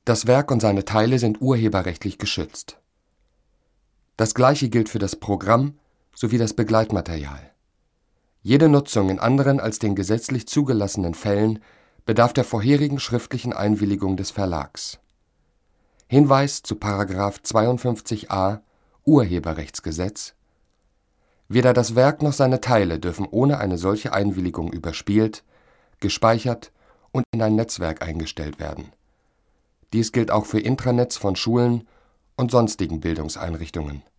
Das Werk und seine Teile sind urheberrechtlich geschützt. Das Gleiche gilt für das Programm sowie das Begleitmaterial. Jede Nutzung in anderen als den gesetzlich zugelassenen Fällen bedarf der vorherigen schriftlichen Einwilligung des Verlags. Hinweis zu § 52a Urheberrechtsgesetz: Weder das Werk noch seine Teile dürfen ohne eine solche Einwilligung überspielt, gespeichert und in ein Netzwerk eingestellt werden. Dies gilt auch für Intranets von Schulen und sonstigen Bildungseinrichtungen